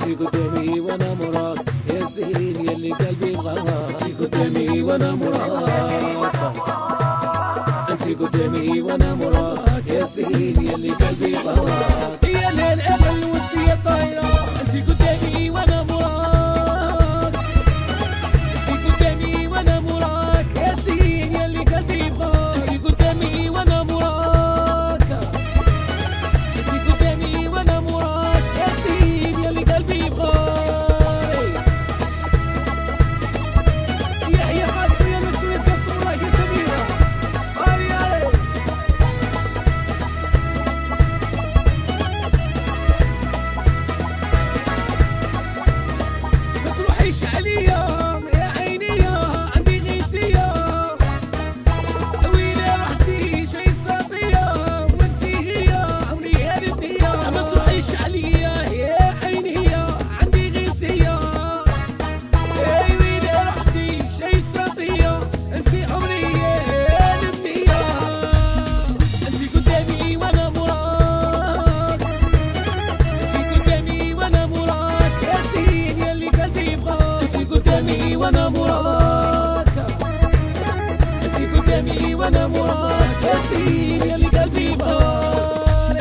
انتي قدامي وانا مراك يا زين يلي قلبي بغاك، انتي قدامي وانا مراك، انتي قدامي وانا مراك يا زين يلي قلبي بغاك. يا ليل امل وانتي يا طايره، انتي قدامي وانا مراك، انتي قدامي وانا مراك يا زين يلي قلبي بغاك، انتي قدامي وانا مراك، انتي قدامي وانا مراك يا زين يلي قلبي بغاك. يحيى خالد يا نسر القصر الله يا سميره علي علي. ما تروحيش عليا يا عيني يا عندي غيتيا، وين رحتي شي صافيه وانتي هي عمري هذه الدنيا. ما تروحيش عليا يا عيني يا عندي غيتيا، وين رحتي شي صافيه انتي عمري هذه الدنيا. انتي قدامي وانا مراك، انتي قدامي وانا مراك يا زين يلي قلبي بغاك، انتي قدامي وانا مراك، انتي قدامي وانا مراك يا زين يلي قلبي بغاك.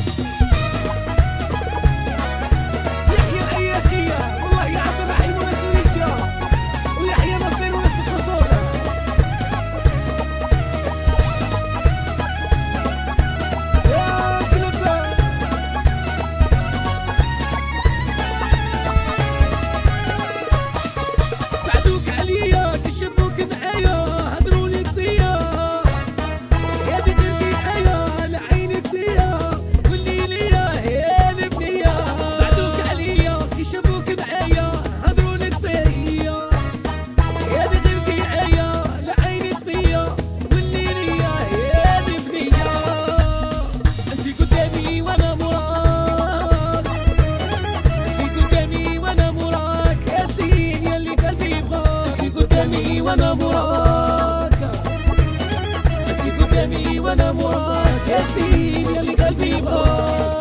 يحيى العياشية والله يا عبد الرحيم وناس ماليزيا، ويحيى نصير وناس الصوصورة. يا كلبة بعدوك عليا كشفوك معايا هدرولي فيا، يا بغيرتي عيا لعينك فيا واللي ليا هي البنية. بعدوك عليا كشفوك معايا هدرولك فيا، يا بغيرتي عيا لعينك فيا واللي ليا هي البنية. انتي قدامي وانا مراك، انتي قدامي وانا مراك يا زين يلي قلبي بغاك، انتي قدامي وانا مراك، انتي قدامي وانا مراك يا زين يلي قلبي بغاك.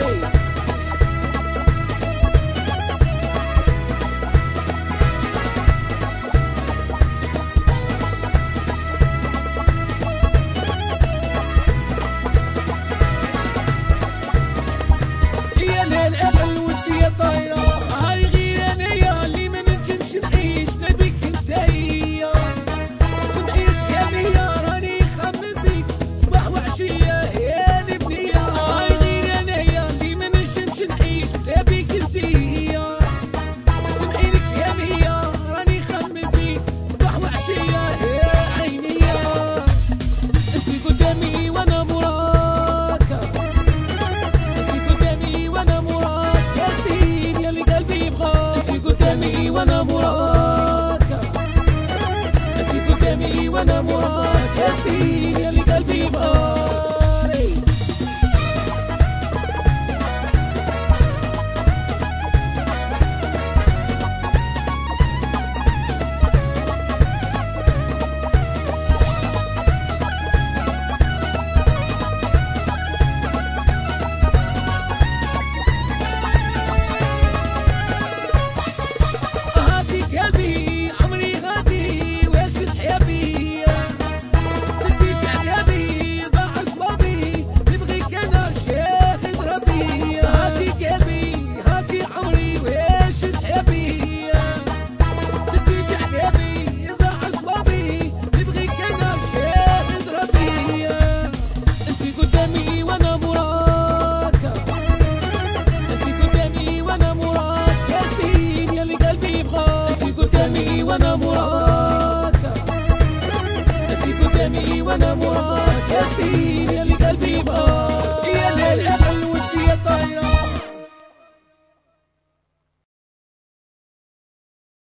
يا ليل امل وانتي يا طايره، هاي غير انايا اللي ما نجمش نعيش لا بيك انتيا. سمعي كلاميا راني خمم فيك صباح وعشيه يا البنيه، هاي غير انايا اللي ما نجمش نعيش لا بيك انتيا. سمعي كلاميا راني خمم فيك صباح وعشيه يا عينيا. انتي قدامي وانا مراك، انتي قدامي وانا مراك يا زين يلي قلبي بغاك، انتي قدامي وانا مراك، انتي قدامي وانا مراك يا زين يلي قلبي بغاك.